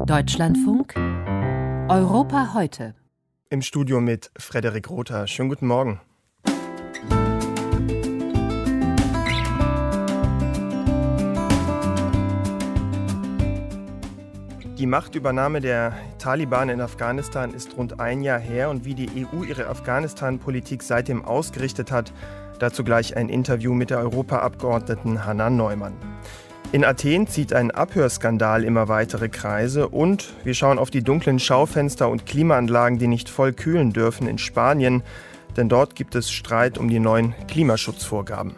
Deutschlandfunk Europa heute. Im Studio mit Frederik Rother. Schönen guten Morgen. Die Machtübernahme der Taliban in Afghanistan ist rund ein Jahr her und wie die EU ihre Afghanistan-Politik seitdem ausgerichtet hat, dazu gleich ein Interview mit der Europaabgeordneten Hanna Neumann. In Athen zieht ein Abhörskandal immer weitere Kreise und wir schauen auf die dunklen Schaufenster und Klimaanlagen, die nicht voll kühlen dürfen in Spanien, denn dort gibt es Streit um die neuen Klimaschutzvorgaben.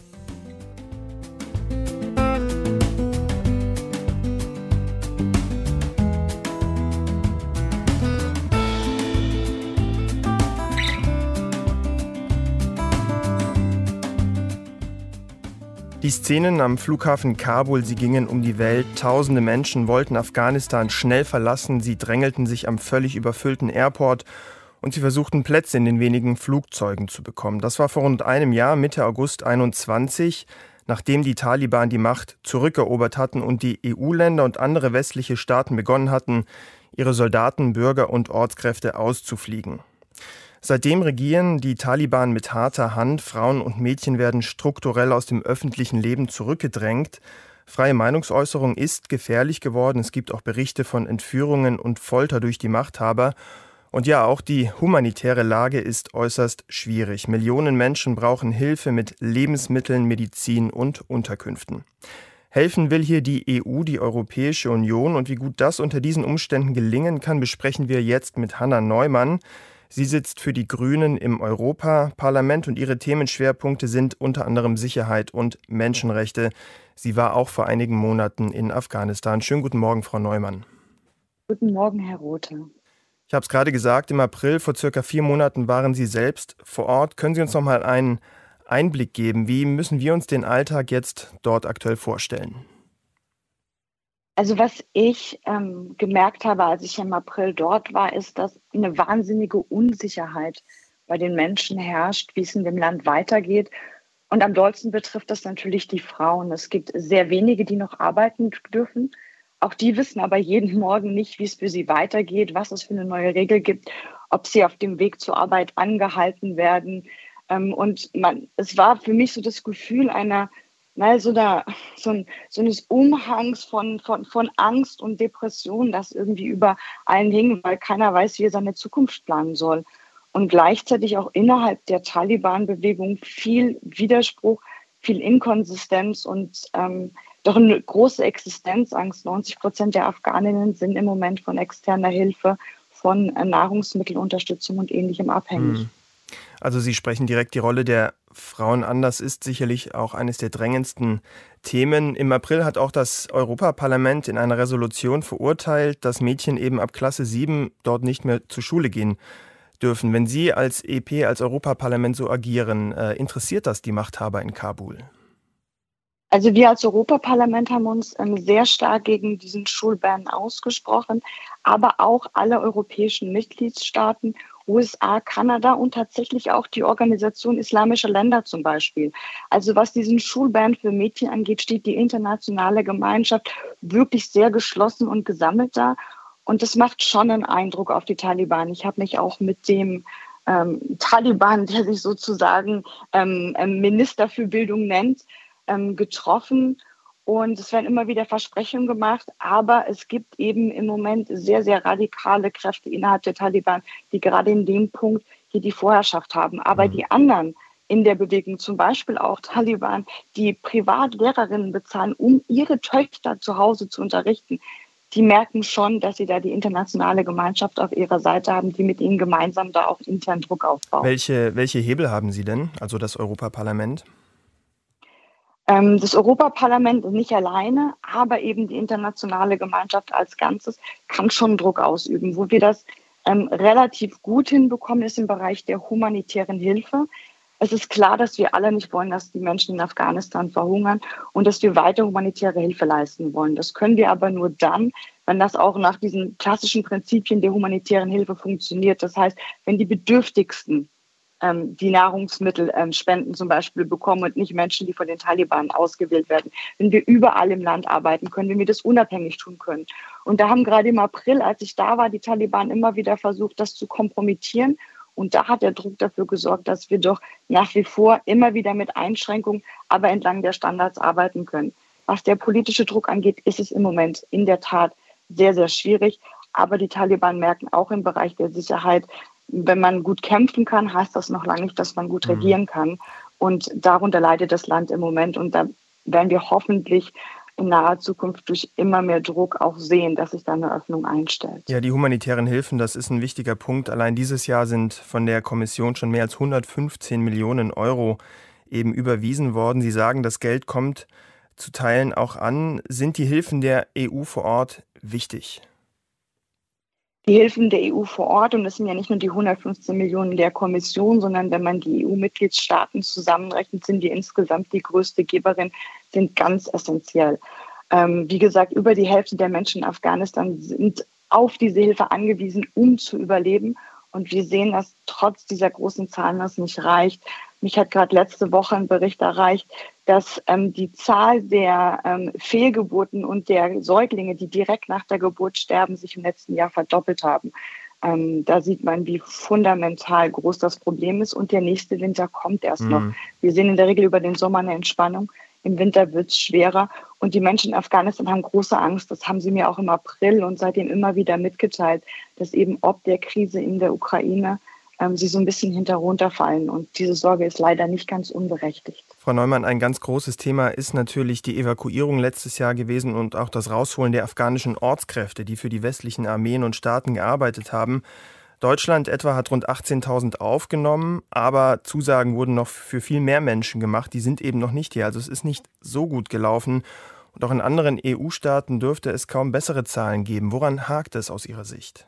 Die Szenen am Flughafen Kabul, sie gingen um die Welt. Tausende Menschen wollten Afghanistan schnell verlassen. Sie drängelten sich am völlig überfüllten Airport und sie versuchten Plätze in den wenigen Flugzeugen zu bekommen. Das war vor rund einem Jahr, Mitte August 2021, nachdem die Taliban die Macht zurückerobert hatten und die EU-Länder und andere westliche Staaten begonnen hatten, ihre Soldaten, Bürger und Ortskräfte auszufliegen. Seitdem regieren die Taliban mit harter Hand. Frauen und Mädchen werden strukturell aus dem öffentlichen Leben zurückgedrängt. Freie Meinungsäußerung ist gefährlich geworden. Es gibt auch Berichte von Entführungen und Folter durch die Machthaber. Und ja, auch die humanitäre Lage ist äußerst schwierig. Millionen Menschen brauchen Hilfe mit Lebensmitteln, Medizin und Unterkünften. Helfen will hier die EU, die Europäische Union. Und wie gut das unter diesen Umständen gelingen kann, besprechen wir jetzt mit Hanna Neumann. Sie sitzt für die Grünen im Europaparlament und ihre Themenschwerpunkte sind unter anderem Sicherheit und Menschenrechte. Sie war auch vor einigen Monaten in Afghanistan. Schönen guten Morgen, Frau Neumann. Guten Morgen, Herr Rother. Ich habe es gerade gesagt, im April vor circa 4 Monaten waren Sie selbst vor Ort. Können Sie uns noch mal einen Einblick geben? Wie müssen wir uns den Alltag jetzt dort aktuell vorstellen? Also was ich gemerkt habe, als ich im April dort war, ist, dass eine wahnsinnige Unsicherheit bei den Menschen herrscht, wie es in dem Land weitergeht. Und am dollsten betrifft das natürlich die Frauen. Es gibt sehr wenige, die noch arbeiten dürfen. Auch die wissen aber jeden Morgen nicht, wie es für sie weitergeht, was es für eine neue Regel gibt, ob sie auf dem Weg zur Arbeit angehalten werden. Es war für mich so das Gefühl so eines Umhangs von Angst und Depression, das irgendwie über allen hing, weil keiner weiß, wie er seine Zukunft planen soll. Und gleichzeitig auch innerhalb der Taliban-Bewegung viel Widerspruch, viel Inkonsistenz und doch eine große Existenzangst. 90% der Afghaninnen sind im Moment von externer Hilfe, von Nahrungsmittelunterstützung und Ähnlichem abhängig. Also Sie sprechen direkt die Rolle der Frauen an. Das ist sicherlich auch eines der drängendsten Themen. Im April hat auch das Europaparlament in einer Resolution verurteilt, dass Mädchen eben ab Klasse 7 dort nicht mehr zur Schule gehen dürfen. Wenn Sie als EP, als Europaparlament so agieren, interessiert das die Machthaber in Kabul? Also wir als Europaparlament haben uns sehr stark gegen diesen Schulban ausgesprochen, aber auch alle europäischen Mitgliedstaaten, USA, Kanada und tatsächlich auch die Organisation Islamischer Länder zum Beispiel. Also was diesen Schulban für Mädchen angeht, steht die internationale Gemeinschaft wirklich sehr geschlossen und gesammelt da. Und das macht schon einen Eindruck auf die Taliban. Ich habe mich auch mit dem Taliban, der sich sozusagen Minister für Bildung nennt, getroffen. Und es werden immer wieder Versprechungen gemacht, aber es gibt eben im Moment sehr, sehr radikale Kräfte innerhalb der Taliban, die gerade in dem Punkt hier die Vorherrschaft haben. Aber die anderen in der Bewegung, zum Beispiel auch Taliban, die Privatlehrerinnen bezahlen, um ihre Töchter zu Hause zu unterrichten, die merken schon, dass sie da die internationale Gemeinschaft auf ihrer Seite haben, die mit ihnen gemeinsam da auch intern Druck aufbaut. Welche Hebel haben Sie denn, also das Europaparlament? Das Europaparlament nicht alleine, aber eben die internationale Gemeinschaft als Ganzes kann schon Druck ausüben. Wo wir das relativ gut hinbekommen, ist im Bereich der humanitären Hilfe. Es ist klar, dass wir alle nicht wollen, dass die Menschen in Afghanistan verhungern und dass wir weiter humanitäre Hilfe leisten wollen. Das können wir aber nur dann, wenn das auch nach diesen klassischen Prinzipien der humanitären Hilfe funktioniert. Das heißt, wenn die Bedürftigsten die Nahrungsmittelspenden zum Beispiel bekommen und nicht Menschen, die von den Taliban ausgewählt werden. Wenn wir überall im Land arbeiten können, wenn wir das unabhängig tun können. Und da haben gerade im April, als ich da war, die Taliban immer wieder versucht, das zu kompromittieren. Und da hat der Druck dafür gesorgt, dass wir doch nach wie vor immer wieder mit Einschränkungen, aber entlang der Standards arbeiten können. Was der politische Druck angeht, ist es im Moment in der Tat sehr, sehr schwierig. Aber die Taliban merken auch im Bereich der Sicherheit, wenn man gut kämpfen kann, heißt das noch lange nicht, dass man gut regieren kann. Und darunter leidet das Land im Moment. Und da werden wir hoffentlich in naher Zukunft durch immer mehr Druck auch sehen, dass sich da eine Öffnung einstellt. Ja, die humanitären Hilfen, das ist ein wichtiger Punkt. Allein dieses Jahr sind von der Kommission schon mehr als 115 Millionen Euro eben überwiesen worden. Sie sagen, das Geld kommt zu Teilen auch an. Sind die Hilfen der EU vor Ort wichtig? Die Hilfen der EU vor Ort, und das sind ja nicht nur die 115 Millionen der Kommission, sondern wenn man die EU-Mitgliedstaaten zusammenrechnet, sind die insgesamt die größte Geberin, sind ganz essentiell. Wie gesagt, über die Hälfte der Menschen in Afghanistan sind auf diese Hilfe angewiesen, um zu überleben. Und wir sehen, dass trotz dieser großen Zahlen das nicht reicht. Mich hat gerade letzte Woche ein Bericht erreicht, dass die Zahl der Fehlgeburten und der Säuglinge, die direkt nach der Geburt sterben, sich im letzten Jahr verdoppelt haben. Da sieht man, wie fundamental groß das Problem ist. Und der nächste Winter kommt erst noch. Wir sehen in der Regel über den Sommer eine Entspannung. Im Winter wird es schwerer. Und die Menschen in Afghanistan haben große Angst. Das haben sie mir auch im April und seitdem immer wieder mitgeteilt, dass eben ob der Krise in der Ukraine sie so ein bisschen runterfallen. Und diese Sorge ist leider nicht ganz unberechtigt. Frau Neumann, ein ganz großes Thema ist natürlich die Evakuierung letztes Jahr gewesen und auch das Rausholen der afghanischen Ortskräfte, die für die westlichen Armeen und Staaten gearbeitet haben. Deutschland etwa hat rund 18.000 aufgenommen, aber Zusagen wurden noch für viel mehr Menschen gemacht. Die sind eben noch nicht hier. Also es ist nicht so gut gelaufen. Und auch in anderen EU-Staaten dürfte es kaum bessere Zahlen geben. Woran hakt es aus Ihrer Sicht?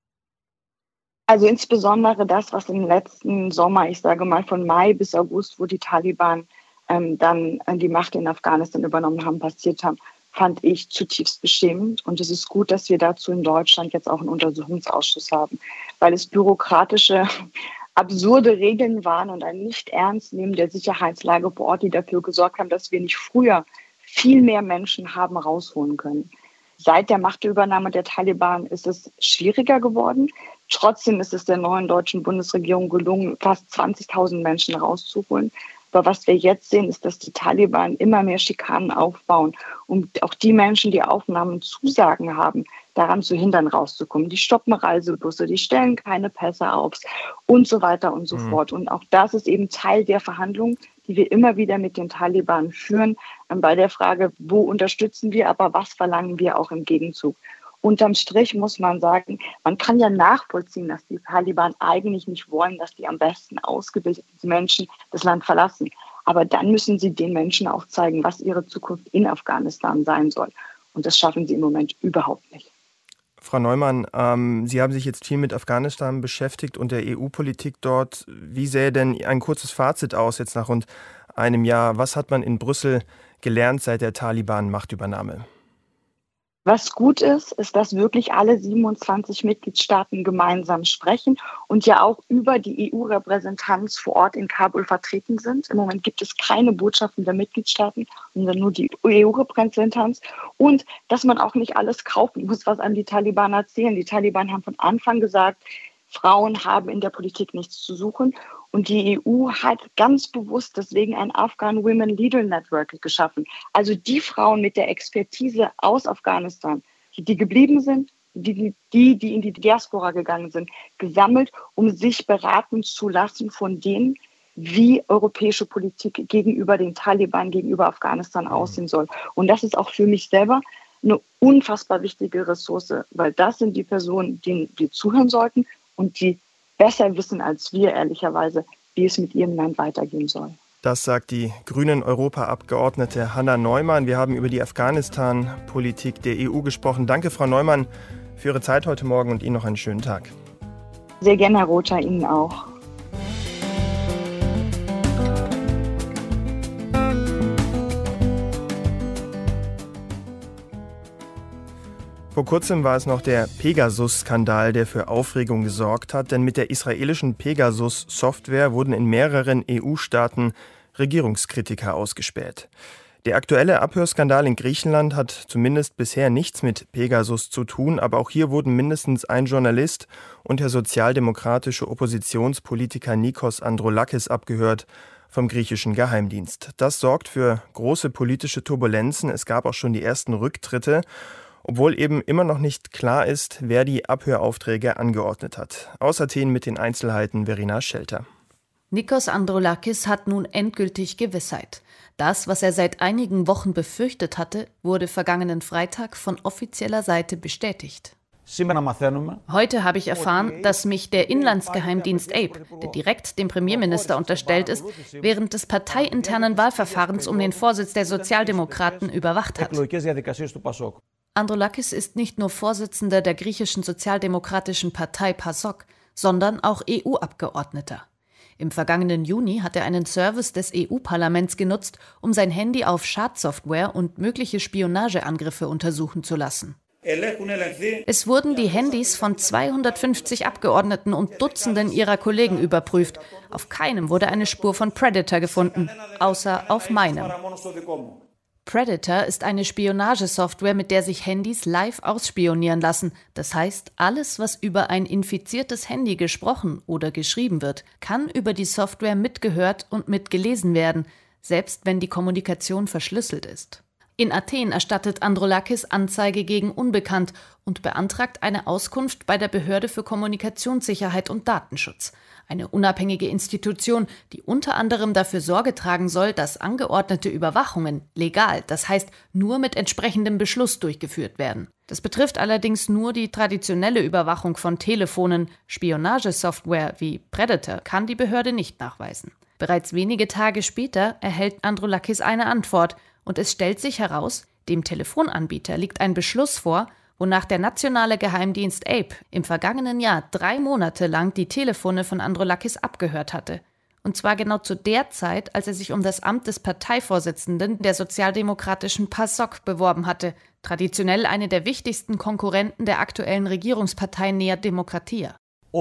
Also insbesondere das, was im letzten Sommer, ich sage mal von Mai bis August, wo die Taliban dann die Macht in Afghanistan übernommen haben, passiert haben, fand ich zutiefst beschämend. Und es ist gut, dass wir dazu in Deutschland jetzt auch einen Untersuchungsausschuss haben, weil es bürokratische, absurde Regeln waren und ein Nicht-Ernst-Nehmen der Sicherheitslage vor Ort, die dafür gesorgt haben, dass wir nicht früher viel mehr Menschen haben rausholen können. Seit der Machtübernahme der Taliban ist es schwieriger geworden. Trotzdem ist es der neuen deutschen Bundesregierung gelungen, fast 20.000 Menschen rauszuholen. Aber was wir jetzt sehen, ist, dass die Taliban immer mehr Schikanen aufbauen, um auch die Menschen, die Aufnahmezusagen haben, daran zu hindern, rauszukommen. Die stoppen Reisebusse, die stellen keine Pässe auf und so weiter und so fort. Und auch das ist eben Teil der Verhandlungen, die wir immer wieder mit den Taliban führen, bei der Frage, wo unterstützen wir, aber was verlangen wir auch im Gegenzug. Unterm Strich muss man sagen, man kann ja nachvollziehen, dass die Taliban eigentlich nicht wollen, dass die am besten ausgebildeten Menschen das Land verlassen. Aber dann müssen sie den Menschen auch zeigen, was ihre Zukunft in Afghanistan sein soll. Und das schaffen sie im Moment überhaupt nicht. Frau Neumann, Sie haben sich jetzt viel mit Afghanistan beschäftigt und der EU-Politik dort. Wie sähe denn ein kurzes Fazit aus jetzt nach rund einem Jahr? Was hat man in Brüssel gelernt seit der Taliban-Machtübernahme? Was gut ist, ist, dass wirklich alle 27 Mitgliedstaaten gemeinsam sprechen und ja auch über die EU-Repräsentanz vor Ort in Kabul vertreten sind. Im Moment gibt es keine Botschaften der Mitgliedstaaten, sondern nur die EU-Repräsentanz. Und dass man auch nicht alles kaufen muss, was einem die Taliban erzählen. Die Taliban haben von Anfang gesagt, Frauen haben in der Politik nichts zu suchen. Und die EU hat ganz bewusst deswegen ein Afghan Women Leader Network geschaffen. Also die Frauen mit der Expertise aus Afghanistan, die geblieben sind, die in die Diaspora gegangen sind, gesammelt, um sich beraten zu lassen von denen, wie europäische Politik gegenüber den Taliban, gegenüber Afghanistan aussehen soll. Und das ist auch für mich selber eine unfassbar wichtige Ressource, weil das sind die Personen, denen wir zuhören sollten und die besser wissen als wir, ehrlicherweise, wie es mit ihrem Land weitergehen soll. Das sagt die Grünen-Europaabgeordnete Hanna Neumann. Wir haben über die Afghanistan-Politik der EU gesprochen. Danke, Frau Neumann, für Ihre Zeit heute Morgen und Ihnen noch einen schönen Tag. Sehr gerne, Herr Rother, Ihnen auch. Vor Vor kurzem war es noch der Pegasus-Skandal, der für Aufregung gesorgt hat, denn mit der israelischen Pegasus-Software wurden in mehreren EU-Staaten Regierungskritiker ausgespäht. Der aktuelle Abhörskandal in Griechenland hat zumindest bisher nichts mit Pegasus zu tun, aber auch hier wurden mindestens ein Journalist und der sozialdemokratische Oppositionspolitiker Nikos Androulakis abgehört vom griechischen Geheimdienst. Das sorgt für große politische Turbulenzen. Es gab auch schon die ersten Rücktritte, obwohl eben immer noch nicht klar ist, wer die Abhöraufträge angeordnet hat. Aus Athen mit den Einzelheiten Verena Schelter. Nikos Androulakis hat nun endgültig Gewissheit. Das, was er seit einigen Wochen befürchtet hatte, wurde vergangenen Freitag von offizieller Seite bestätigt. Heute habe ich erfahren, dass mich der Inlandsgeheimdienst APE, der direkt dem Premierminister unterstellt ist, während des parteiinternen Wahlverfahrens um den Vorsitz der Sozialdemokraten überwacht hat. Androulakis ist nicht nur Vorsitzender der griechischen sozialdemokratischen Partei PASOK, sondern auch EU-Abgeordneter. Im vergangenen Juni hat er einen Service des EU-Parlaments genutzt, um sein Handy auf Schadsoftware und mögliche Spionageangriffe untersuchen zu lassen. Es wurden die Handys von 250 Abgeordneten und Dutzenden ihrer Kollegen überprüft. Auf keinem wurde eine Spur von Predator gefunden, außer auf meinem. Predator ist eine Spionagesoftware, mit der sich Handys live ausspionieren lassen. Das heißt, alles, was über ein infiziertes Handy gesprochen oder geschrieben wird, kann über die Software mitgehört und mitgelesen werden, selbst wenn die Kommunikation verschlüsselt ist. In Athen erstattet Androulakis Anzeige gegen Unbekannt und beantragt eine Auskunft bei der Behörde für Kommunikationssicherheit und Datenschutz, eine unabhängige Institution, die unter anderem dafür Sorge tragen soll, dass angeordnete Überwachungen legal, das heißt nur mit entsprechendem Beschluss durchgeführt werden. Das betrifft allerdings nur die traditionelle Überwachung von Telefonen. Spionagesoftware wie Predator kann die Behörde nicht nachweisen. Bereits wenige Tage später erhält Androulakis eine Antwort und es stellt sich heraus, dem Telefonanbieter liegt ein Beschluss vor, wonach der nationale Geheimdienst APE im vergangenen Jahr 3 Monate lang die Telefone von Androulakis abgehört hatte. Und zwar genau zu der Zeit, als er sich um das Amt des Parteivorsitzenden der sozialdemokratischen PASOK beworben hatte, traditionell eine der wichtigsten Konkurrenten der aktuellen Regierungspartei Nea Demokratia.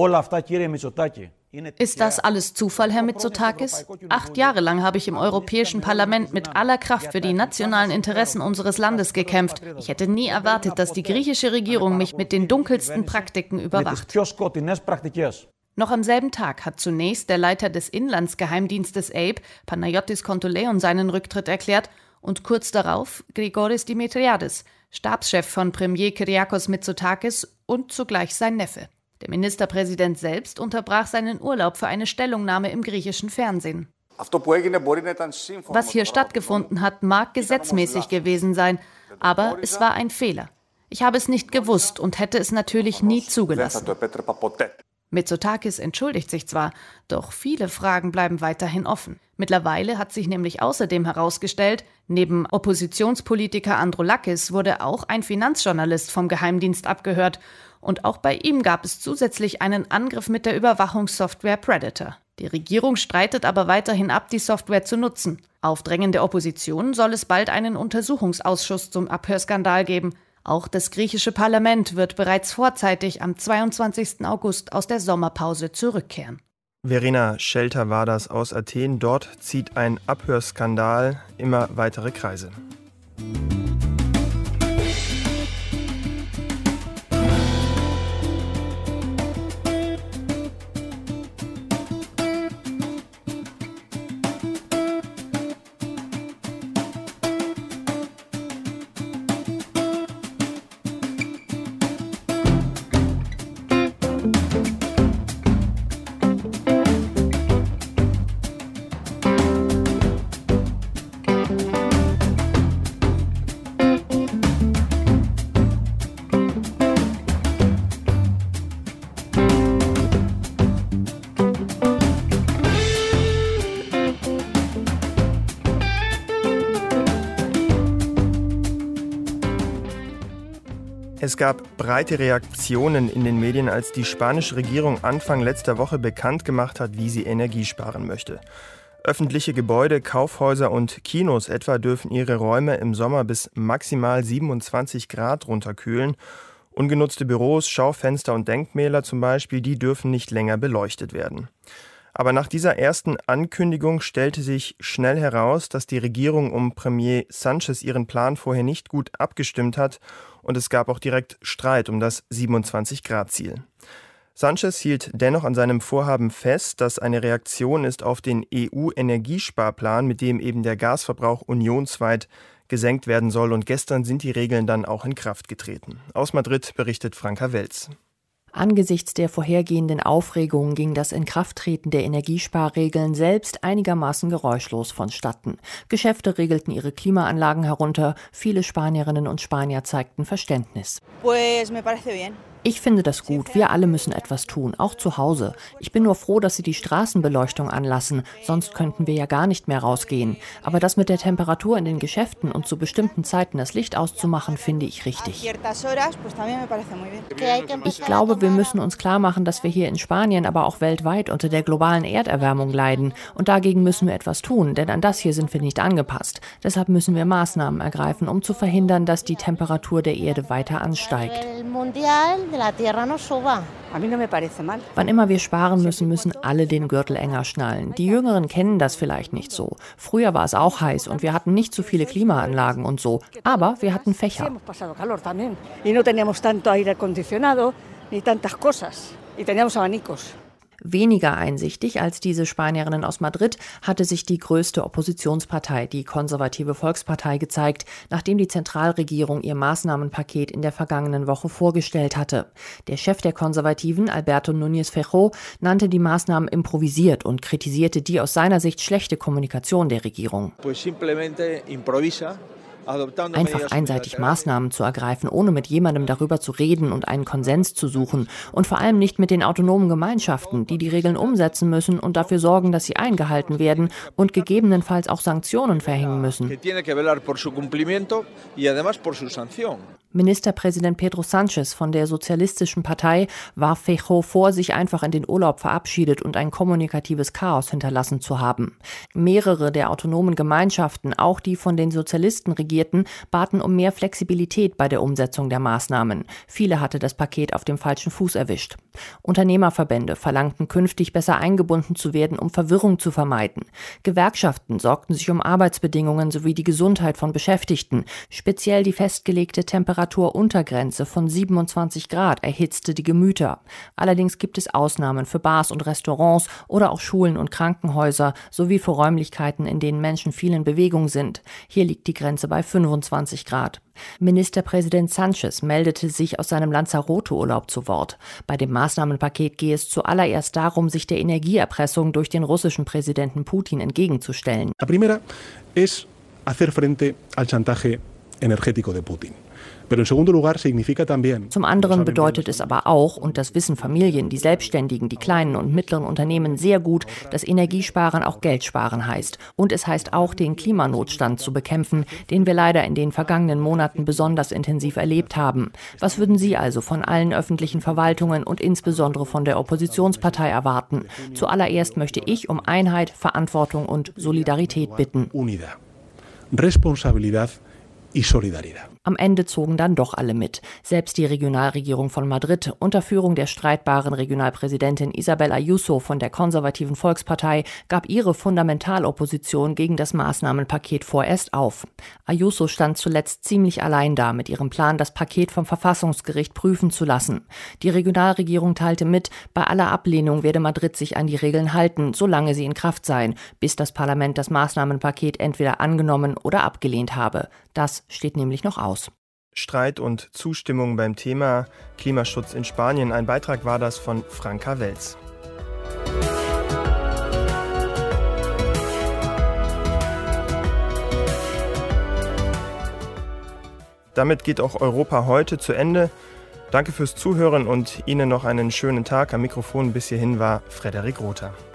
Ist das alles Zufall, Herr Mitsotakis? 8 Jahre lang habe ich im Europäischen Parlament mit aller Kraft für die nationalen Interessen unseres Landes gekämpft. Ich hätte nie erwartet, dass die griechische Regierung mich mit den dunkelsten Praktiken überwacht. Noch am selben Tag hat zunächst der Leiter des Inlandsgeheimdienstes APE, Panayotis Kontoleon, seinen Rücktritt erklärt und kurz darauf Grigoris Dimitriadis, Stabschef von Premier Kyriakos Mitsotakis und zugleich sein Neffe. Der Ministerpräsident selbst unterbrach seinen Urlaub für eine Stellungnahme im griechischen Fernsehen. Was hier stattgefunden hat, mag gesetzmäßig gewesen sein, aber es war ein Fehler. Ich habe es nicht gewusst und hätte es natürlich nie zugelassen. Mitsotakis entschuldigt sich zwar, doch viele Fragen bleiben weiterhin offen. Mittlerweile hat sich nämlich außerdem herausgestellt, neben Oppositionspolitiker Androulakis wurde auch ein Finanzjournalist vom Geheimdienst abgehört. Und auch bei ihm gab es zusätzlich einen Angriff mit der Überwachungssoftware Predator. Die Regierung streitet aber weiterhin ab, die Software zu nutzen. Auf Drängen der Opposition soll es bald einen Untersuchungsausschuss zum Abhörskandal geben. Auch das griechische Parlament wird bereits vorzeitig am 22. August aus der Sommerpause zurückkehren. Verena Schelter war das aus Athen. Dort zieht ein Abhörskandal immer weitere Kreise. Es gab breite Reaktionen in den Medien, als die spanische Regierung Anfang letzter Woche bekannt gemacht hat, wie sie Energie sparen möchte. Öffentliche Gebäude, Kaufhäuser und Kinos etwa dürfen ihre Räume im Sommer bis maximal 27 Grad runterkühlen Ungenutzte Büros, Schaufenster und Denkmäler zum Beispiel, die dürfen nicht länger beleuchtet werden. Aber nach dieser ersten Ankündigung stellte sich schnell heraus, dass die Regierung um Premier Sánchez ihren Plan vorher nicht gut abgestimmt hat und es gab auch direkt Streit um das 27-Grad-Ziel. Sánchez hielt dennoch an seinem Vorhaben fest, das eine Reaktion ist auf den EU-Energiesparplan, mit dem eben der Gasverbrauch unionsweit gesenkt werden soll. Und gestern sind die Regeln dann auch in Kraft getreten. Aus Madrid berichtet Franka Welz. Angesichts der vorhergehenden Aufregung ging das Inkrafttreten der Energiesparregeln selbst einigermaßen geräuschlos vonstatten. Geschäfte regelten ihre Klimaanlagen herunter, viele Spanierinnen und Spanier zeigten Verständnis. Ich finde das gut. Wir alle müssen etwas tun, auch zu Hause. Ich bin nur froh, dass sie die Straßenbeleuchtung anlassen, sonst könnten wir ja gar nicht mehr rausgehen. Aber das mit der Temperatur in den Geschäften und zu bestimmten Zeiten das Licht auszumachen, finde ich richtig. Ich glaube, wir müssen uns klar machen, dass wir hier in Spanien, aber auch weltweit unter der globalen Erderwärmung leiden. Und dagegen müssen wir etwas tun, denn an das hier sind wir nicht angepasst. Deshalb müssen wir Maßnahmen ergreifen, um zu verhindern, dass die Temperatur der Erde weiter ansteigt. Wann immer wir sparen müssen, müssen alle den Gürtel enger schnallen. Die Jüngeren kennen das vielleicht nicht so. Früher war es auch heiß und wir hatten nicht so viele Klimaanlagen und so. Aber wir hatten Fächer. Weniger einsichtig als diese Spanierinnen aus Madrid hatte sich die größte Oppositionspartei, die Konservative Volkspartei, gezeigt, nachdem die Zentralregierung ihr Maßnahmenpaket in der vergangenen Woche vorgestellt hatte. Der Chef der Konservativen, Alberto Núñez Feijóo, nannte die Maßnahmen improvisiert und kritisierte die aus seiner Sicht schlechte Kommunikation der Regierung. Einfach einseitig Maßnahmen zu ergreifen, ohne mit jemandem darüber zu reden und einen Konsens zu suchen. Und vor allem nicht mit den autonomen Gemeinschaften, die die Regeln umsetzen müssen und dafür sorgen, dass sie eingehalten werden und gegebenenfalls auch Sanktionen verhängen müssen. Ministerpräsident Pedro Sánchez von der Sozialistischen Partei warf Feijóo vor, sich einfach in den Urlaub verabschiedet und ein kommunikatives Chaos hinterlassen zu haben. Mehrere der autonomen Gemeinschaften, auch die von den Sozialisten regierten, baten um mehr Flexibilität bei der Umsetzung der Maßnahmen. Viele hatte das Paket auf dem falschen Fuß erwischt. Unternehmerverbände verlangten künftig besser eingebunden zu werden, um Verwirrung zu vermeiden. Gewerkschaften sorgten sich um Arbeitsbedingungen sowie die Gesundheit von Beschäftigten. Speziell die festgelegte Temperaturuntergrenze von 27 Grad erhitzte die Gemüter. Allerdings gibt es Ausnahmen für Bars und Restaurants oder auch Schulen und Krankenhäuser sowie für Räumlichkeiten, in denen Menschen viel in Bewegung sind. Hier liegt die Grenze bei 25 Grad. Ministerpräsident Sánchez meldete sich aus seinem Lanzarote-Urlaub zu Wort. Bei dem Maßnahmenpaket gehe es zuallererst darum, sich der Energieerpressung durch den russischen Präsidenten Putin entgegenzustellen. La primera es hacer frente al chantaje energético de Putin. Zum anderen bedeutet es aber auch, und das wissen Familien, die Selbstständigen, die kleinen und mittleren Unternehmen sehr gut, dass Energiesparen auch Geldsparen heißt. Und es heißt auch, den Klimanotstand zu bekämpfen, den wir leider in den vergangenen Monaten besonders intensiv erlebt haben. Was würden Sie also von allen öffentlichen Verwaltungen und insbesondere von der Oppositionspartei erwarten? Zuallererst möchte ich um Einheit, Verantwortung und Solidarität bitten. Unidad, responsabilidad y solidaridad. Am Ende zogen dann doch alle mit. Selbst die Regionalregierung von Madrid unter Führung der streitbaren Regionalpräsidentin Isabel Ayuso von der konservativen Volkspartei gab ihre Fundamentalopposition gegen das Maßnahmenpaket vorerst auf. Ayuso stand zuletzt ziemlich allein da mit ihrem Plan, das Paket vom Verfassungsgericht prüfen zu lassen. Die Regionalregierung teilte mit, bei aller Ablehnung werde Madrid sich an die Regeln halten, solange sie in Kraft seien, bis das Parlament das Maßnahmenpaket entweder angenommen oder abgelehnt habe. Das steht nämlich noch aus. Streit und Zustimmung beim Thema Klimaschutz in Spanien. Ein Beitrag war das von Franka Welz. Damit geht auch Europa heute zu Ende. Danke fürs Zuhören und Ihnen noch einen schönen Tag. Am Mikrofon bis hierhin war Frederik Rother.